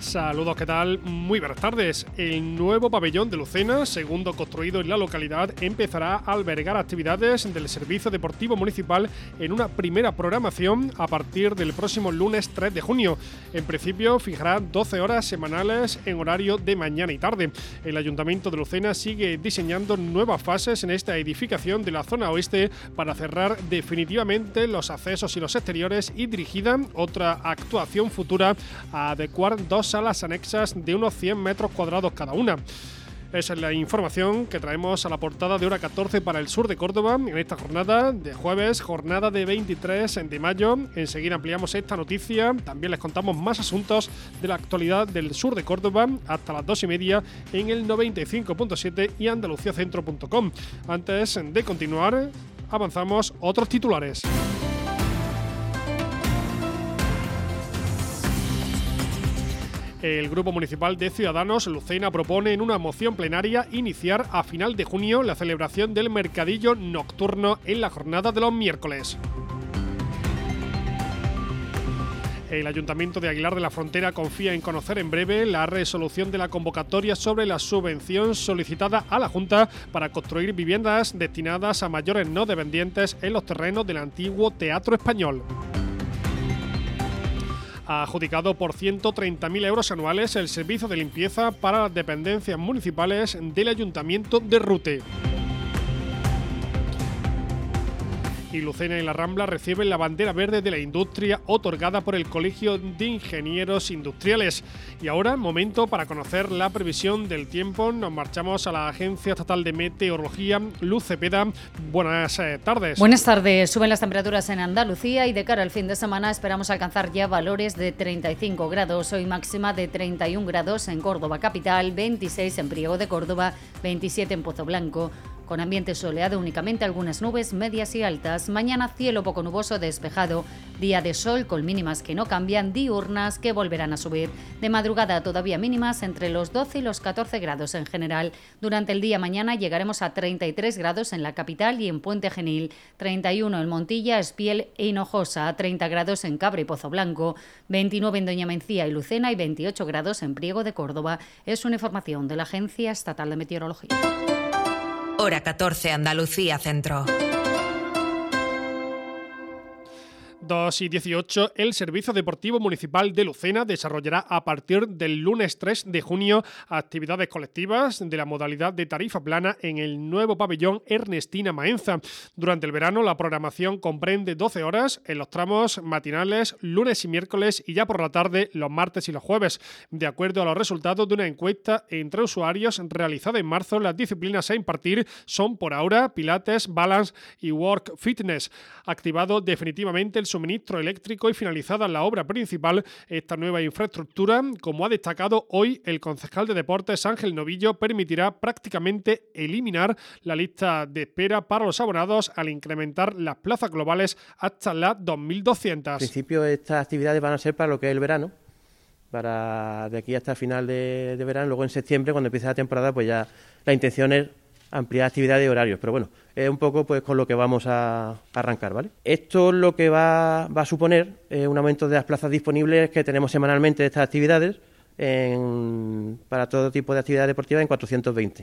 Saludos, ¿qué tal? Muy buenas tardes. El nuevo pabellón de Lucena, segundo construido en la localidad, empezará a albergar actividades del Servicio Deportivo Municipal en una primera programación a partir del próximo lunes 3 de junio. En principio, fijará 12 horas semanales en horario de mañana y tarde. El Ayuntamiento de Lucena sigue diseñando nuevas fases en esta edificación de la zona oeste para cerrar definitivamente los accesos y los exteriores y dirigida otra actuación futura a adecuar dos salas anexas de unos 100 metros cuadrados cada una. Esa es la información que traemos a la portada de Hora 14 para el sur de Córdoba en esta jornada de jueves, jornada de 23 de mayo. Enseguida ampliamos esta noticia. También les contamos más asuntos de la actualidad del sur de Córdoba hasta las 2:30 en el 95.7 y andaluciacentro.com. Antes de continuar, avanzamos otros titulares. El Grupo Municipal de Ciudadanos Lucena propone en una moción plenaria iniciar a final de junio la celebración del mercadillo nocturno en la jornada de los miércoles. El Ayuntamiento de Aguilar de la Frontera confía en conocer en breve la resolución de la convocatoria sobre la subvención solicitada a la Junta para construir viviendas destinadas a mayores no dependientes en los terrenos del antiguo Teatro Español. Ha adjudicado por 130.000 euros anuales el servicio de limpieza para las dependencias municipales del Ayuntamiento de Rute. Y Lucena y La Rambla reciben la bandera verde de la industria otorgada por el Colegio de Ingenieros Industriales. Y ahora, momento para conocer la previsión del tiempo. Nos marchamos a la Agencia Estatal de Meteorología, Luz Cepeda. Buenas tardes. Buenas tardes. Suben las temperaturas en Andalucía y de cara al fin de semana esperamos alcanzar ya valores de 35 grados. Hoy máxima de 31 grados en Córdoba capital, 26 en Priego de Córdoba, 27 en Pozo Blanco. Con ambiente soleado, únicamente algunas nubes medias y altas. Mañana cielo poco nuboso despejado, día de sol con mínimas que no cambian, diurnas que volverán a subir. De madrugada todavía mínimas entre los 12 y los 14 grados en general. Durante el día mañana llegaremos a 33 grados en la capital y en Puente Genil, 31 en Montilla, Espiel e Hinojosa, 30 grados en Cabra y Pozo Blanco, 29 en Doña Mencía y Lucena y 28 grados en Priego de Córdoba. Es una información de la Agencia Estatal de Meteorología. Hora 14, Andalucía Centro. 2:18, el Servicio Deportivo Municipal de Lucena desarrollará a partir del lunes 3 de junio actividades colectivas de la modalidad de tarifa plana en el nuevo pabellón Ernestina Maenza. Durante el verano la programación comprende 12 horas en los tramos matinales, lunes y miércoles y ya por la tarde los martes y los jueves. De acuerdo a los resultados de una encuesta entre usuarios realizada en marzo, las disciplinas a impartir son por ahora Pilates, Balance y Work Fitness. Activado definitivamente el suministro eléctrico y finalizada la obra principal, esta nueva infraestructura, como ha destacado hoy el concejal de Deportes Ángel Novillo, permitirá prácticamente eliminar la lista de espera para los abonados al incrementar las plazas globales hasta las 2.200. En principio estas actividades van a ser para lo que es el verano, para de aquí hasta el final de verano. Luego en septiembre, cuando empiece la temporada, pues ya la intención es ampliar actividades y horarios, pero bueno, es un poco pues con lo que vamos a arrancar, ¿vale? Esto lo que va a suponer un aumento de las plazas disponibles que tenemos semanalmente de estas actividades para todo tipo de actividades deportivas en 420.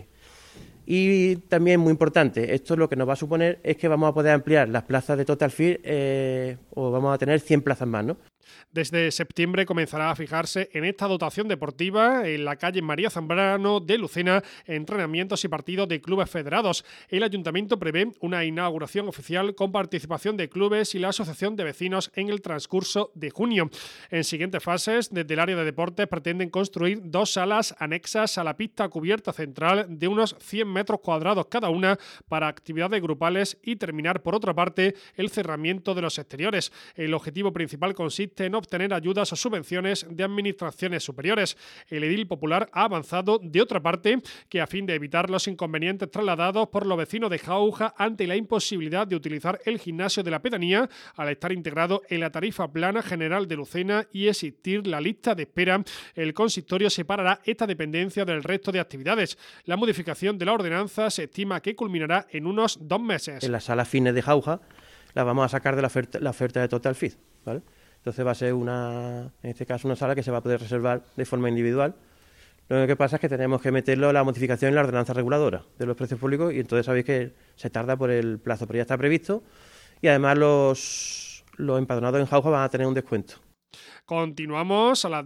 Y también muy importante, esto lo que nos va a suponer es que vamos a poder ampliar las plazas de Total Fit o vamos a tener 100 plazas más, ¿no? Desde septiembre comenzará a fijarse en esta dotación deportiva en la calle María Zambrano de Lucena, entrenamientos y partidos de clubes federados. El Ayuntamiento prevé una inauguración oficial con participación de clubes y la Asociación de Vecinos en el transcurso de junio. En siguientes fases, desde el área de deportes pretenden construir dos salas anexas a la pista cubierta central de unos 100 metros cuadrados cada una para actividades grupales y terminar, por otra parte, el cerramiento de los exteriores. El objetivo principal consiste en obtener ayudas o subvenciones de administraciones superiores. El edil popular ha avanzado, de otra parte, que a fin de evitar los inconvenientes trasladados por los vecinos de Jauja ante la imposibilidad de utilizar el gimnasio de la pedanía, al estar integrado en la tarifa plana general de Lucena y existir la lista de espera, el consistorio separará esta dependencia del resto de actividades. La modificación de la ordenanza se estima que culminará en unos 2 meses. En las salas fines de Jauja las vamos a sacar de la oferta de Total Fit, ¿vale? Entonces va a ser en este caso una sala que se va a poder reservar de forma individual. Lo único que pasa es que tenemos que meterlo la modificación en la ordenanza reguladora de los precios públicos y entonces sabéis que se tarda por el plazo, pero ya está previsto y además los empadronados en Jauja van a tener un descuento. Continuamos a las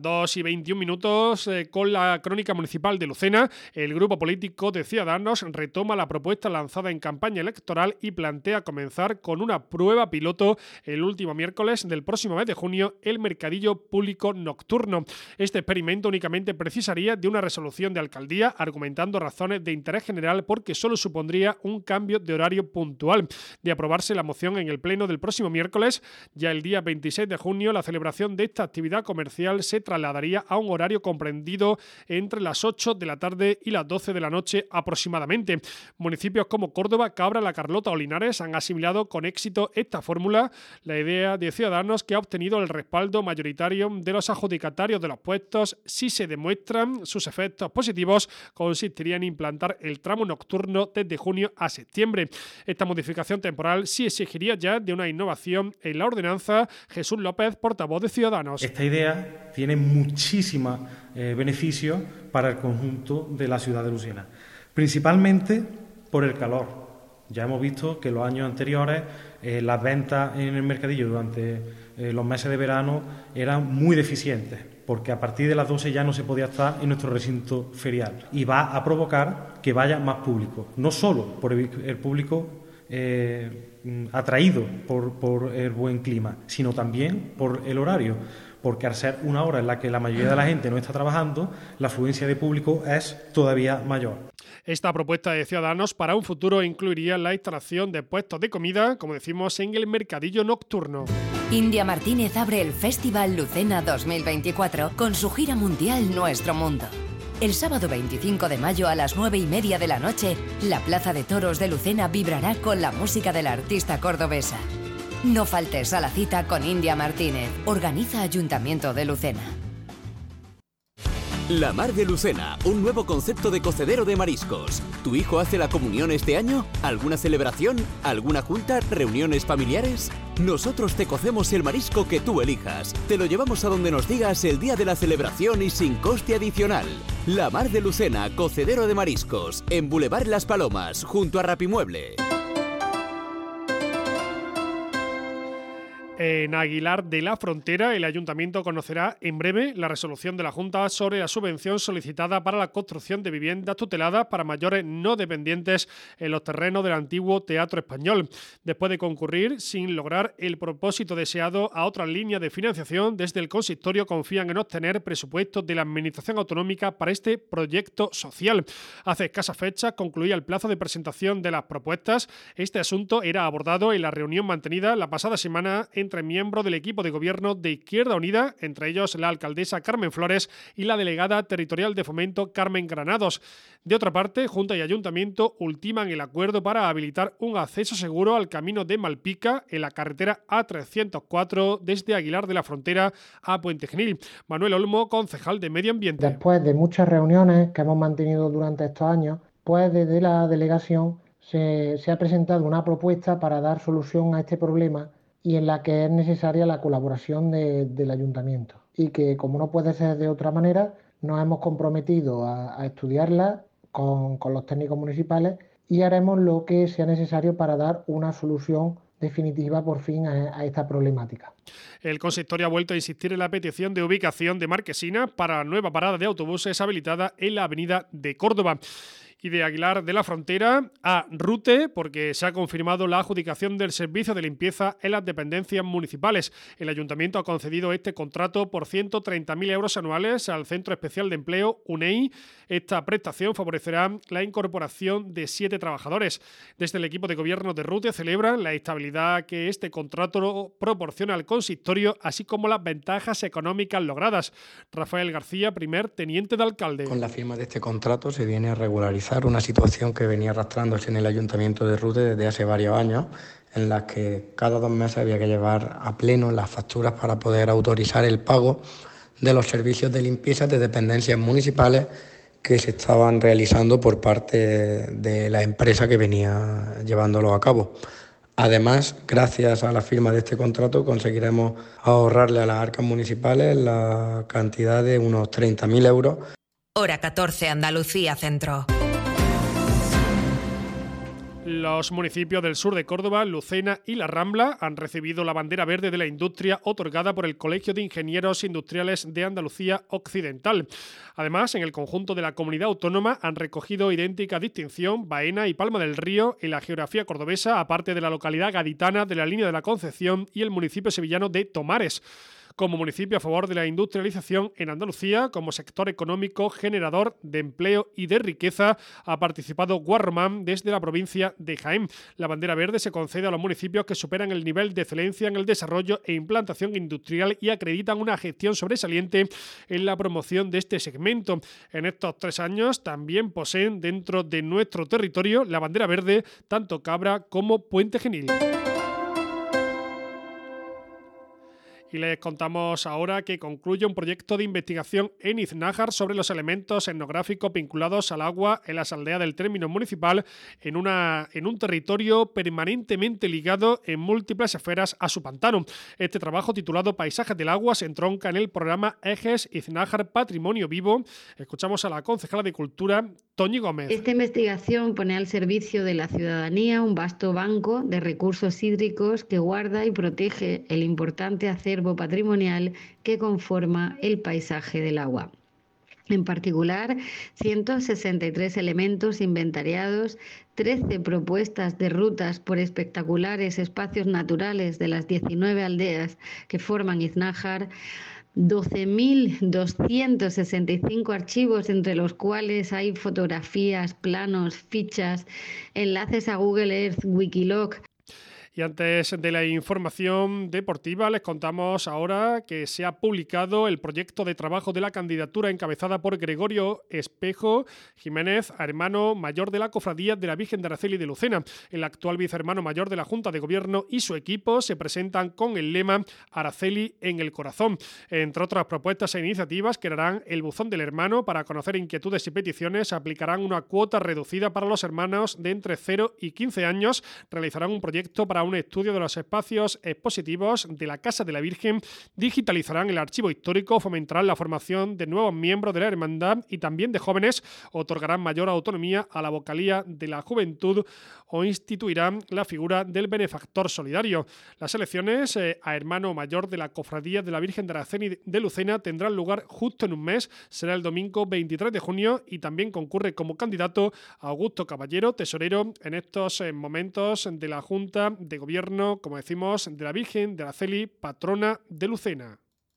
2:21 con la crónica municipal de Lucena. El grupo político de Ciudadanos retoma la propuesta lanzada en campaña electoral y plantea comenzar con una prueba piloto el último miércoles del próximo mes de junio, el mercadillo público nocturno. Este experimento únicamente precisaría de una resolución de alcaldía, argumentando razones de interés general porque solo supondría un cambio de horario puntual. De aprobarse la moción en el pleno del próximo miércoles, ya el día 26 de junio, la celebración de esta actividad comercial se trasladaría a un horario comprendido entre las 8 de la tarde y las 12 de la noche aproximadamente. Municipios como Córdoba, Cabra, La Carlota o Linares han asimilado con éxito esta fórmula. La idea de Ciudadanos, que ha obtenido el respaldo mayoritario de los adjudicatarios de los puestos, si se demuestran sus efectos positivos, consistiría en implantar el tramo nocturno desde junio a septiembre. Esta modificación temporal sí exigiría ya de una innovación en la ordenanza. Jesús López, portavoz de Ciudadanos. Esta idea tiene muchísimos beneficios para el conjunto de la ciudad de Lucena, principalmente por el calor. Ya hemos visto que en los años anteriores las ventas en el mercadillo durante los meses de verano eran muy deficientes, porque a partir de las 12 ya no se podía estar en nuestro recinto ferial y va a provocar que vaya más público, no solo por el público atraído por el buen clima, sino también por el horario, porque al ser una hora en la que la mayoría de la gente no está trabajando, la afluencia de público es todavía mayor. Esta propuesta de Ciudadanos para un futuro incluiría la instalación de puestos de comida, como decimos, en el mercadillo nocturno. India Martínez abre el Festival Lucena 2024 con su gira mundial Nuestro Mundo. El sábado 25 de mayo a las 9:30 de la noche, la Plaza de Toros de Lucena vibrará con la música de la artista cordobesa. No faltes a la cita con India Martínez. Organiza Ayuntamiento de Lucena. La Mar de Lucena, un nuevo concepto de cocedero de mariscos. ¿Tu hijo hace la comunión este año? ¿Alguna celebración? ¿Alguna junta? ¿Reuniones familiares? Nosotros te cocemos el marisco que tú elijas. Te lo llevamos a donde nos digas el día de la celebración y sin coste adicional. La Mar de Lucena, cocedero de mariscos, en Boulevard Las Palomas, junto a Rapimueble. En Aguilar de la Frontera, el Ayuntamiento conocerá en breve la resolución de la Junta sobre la subvención solicitada para la construcción de viviendas tuteladas para mayores no dependientes en los terrenos del antiguo Teatro Español. Después de concurrir sin lograr el propósito deseado a otras líneas de financiación, desde el consistorio confían en obtener presupuestos de la Administración Autonómica para este proyecto social. Hace escasas fechas concluía el plazo de presentación de las propuestas. Este asunto era abordado en la reunión mantenida la pasada semana entre miembros del equipo de gobierno de Izquierda Unida, entre ellos la alcaldesa Carmen Flores y la delegada territorial de Fomento Carmen Granados. De otra parte, Junta y Ayuntamiento ultiman el acuerdo para habilitar un acceso seguro al camino de Malpica en la carretera A304 desde Aguilar de la Frontera a Puente Genil. Manuel Olmo, concejal de Medio Ambiente. Después de muchas reuniones que hemos mantenido durante estos años, pues desde la delegación se ha presentado una propuesta para dar solución a este problema y en la que es necesaria la colaboración del ayuntamiento. Y que, como no puede ser de otra manera, nos hemos comprometido a estudiarla con los técnicos municipales y haremos lo que sea necesario para dar una solución definitiva por fin a esta problemática. El consistorio ha vuelto a insistir en la petición de ubicación de Marquesina para la nueva parada de autobuses habilitada en la avenida de Córdoba. Y de Aguilar de la Frontera a Rute, porque se ha confirmado la adjudicación del servicio de limpieza en las dependencias municipales. El Ayuntamiento ha concedido este contrato por 130.000 euros anuales al Centro Especial de Empleo, UNEI. Esta prestación favorecerá la incorporación de 7 trabajadores. Desde el equipo de gobierno de Rute celebran la estabilidad que este contrato proporciona al consistorio, así como las ventajas económicas logradas. Rafael García, primer teniente de alcalde. Con la firma de este contrato se viene a regularizar una situación que venía arrastrándose en el Ayuntamiento de Rute desde hace varios años, en las que cada 2 meses había que llevar a pleno las facturas para poder autorizar el pago de los servicios de limpieza de dependencias municipales que se estaban realizando por parte de la empresa que venía llevándolo a cabo. Además, gracias a la firma de este contrato conseguiremos ahorrarle a las arcas municipales la cantidad de unos 30.000 euros. Hora 14, Andalucía Centro. Los municipios del sur de Córdoba, Lucena y La Rambla han recibido la bandera verde de la industria otorgada por el Colegio de Ingenieros Industriales de Andalucía Occidental. Además, en el conjunto de la comunidad autónoma han recogido idéntica distinción Baena y Palma del Río en la geografía cordobesa, aparte de la localidad gaditana de la Línea de la Concepción y el municipio sevillano de Tomares. Como municipio a favor de la industrialización en Andalucía, como sector económico generador de empleo y de riqueza, ha participado Guarromán desde la provincia de Jaén. La bandera verde se concede a los municipios que superan el nivel de excelencia en el desarrollo e implantación industrial y acreditan una gestión sobresaliente en la promoción de este segmento. En estos 3 años también poseen dentro de nuestro territorio la bandera verde tanto Cabra como Puente Genil. Y les contamos ahora que concluye un proyecto de investigación en Iznájar sobre los elementos etnográficos vinculados al agua en las aldeas del término municipal en un territorio permanentemente ligado en múltiples esferas a su pantano. Este trabajo, titulado Paisajes del Agua, se entronca en el programa Ejes Iznájar Patrimonio Vivo. Escuchamos a la concejala de Cultura, Toñi Gómez. Esta investigación pone al servicio de la ciudadanía un vasto banco de recursos hídricos que guarda y protege el importante acervo patrimonial que conforma el paisaje del agua. En particular, 163 elementos inventariados, 13 propuestas de rutas por espectaculares espacios naturales de las 19 aldeas que forman Iznájar, 12.265 archivos, entre los cuales hay fotografías, planos, fichas, enlaces a Google Earth, Wikiloc. Y antes de la información deportiva, les contamos ahora que se ha publicado el proyecto de trabajo de la candidatura encabezada por Gregorio Espejo Jiménez, hermano mayor de la Cofradía de la Virgen de Araceli de Lucena. El actual vicehermano mayor de la Junta de Gobierno y su equipo se presentan con el lema Araceli en el corazón. Entre otras propuestas e iniciativas, crearán el buzón del hermano para conocer inquietudes y peticiones, aplicarán una cuota reducida para los hermanos de entre 0 y 15 años, realizarán un proyecto para un estudio de los espacios expositivos de la Casa de la Virgen, digitalizarán el archivo histórico, fomentarán la formación de nuevos miembros de la hermandad y también de jóvenes, otorgarán mayor autonomía a la vocalía de la juventud o instituirán la figura del benefactor solidario. Las elecciones a hermano mayor de la Cofradía de la Virgen de Araceli de Lucena tendrán lugar justo en un mes, será el domingo 23 de junio y también concurre como candidato Augusto Caballero, tesorero en estos momentos de la Junta de Gobierno, como decimos, de la Virgen de Araceli, patrona de Lucena.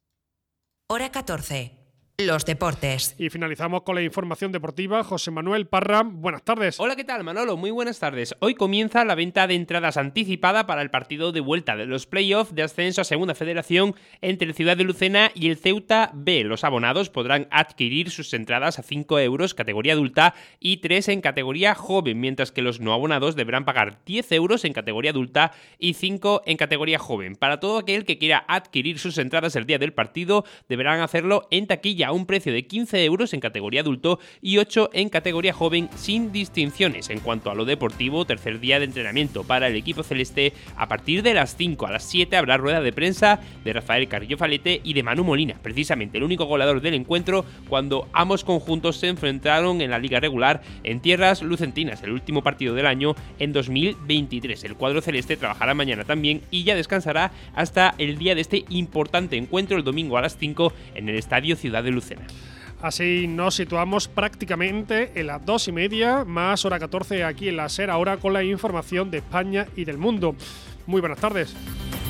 Hora 14. Los deportes. Y finalizamos con la información deportiva. José Manuel Parra, buenas tardes. Hola, ¿qué tal, Manolo? Muy buenas tardes. Hoy comienza la venta de entradas anticipada para el partido de vuelta de los playoffs de ascenso a Segunda Federación entre el Ciudad de Lucena y el Ceuta B. Los abonados podrán adquirir sus entradas a 5 euros categoría adulta y 3 en categoría joven, mientras que los no abonados deberán pagar 10 euros en categoría adulta y 5 en categoría joven. Para todo aquel que quiera adquirir sus entradas el día del partido, deberán hacerlo en taquilla a un precio de 15 euros en categoría adulto y 8 en categoría joven sin distinciones. En cuanto a lo deportivo, tercer día de entrenamiento para el equipo celeste. A partir de las 5 a las 7 habrá rueda de prensa de Rafael Carrillo Falete y de Manu Molina, precisamente el único goleador del encuentro cuando ambos conjuntos se enfrentaron en la liga regular en tierras lucentinas, el último partido del año en 2023. El cuadro celeste trabajará mañana también y ya descansará hasta el día de este importante encuentro el domingo a las 5 en el Estadio Ciudad de Lucena. Así nos situamos prácticamente en las 2:30, más hora 14 aquí en la SER, ahora con la información de España y del mundo. Muy buenas tardes.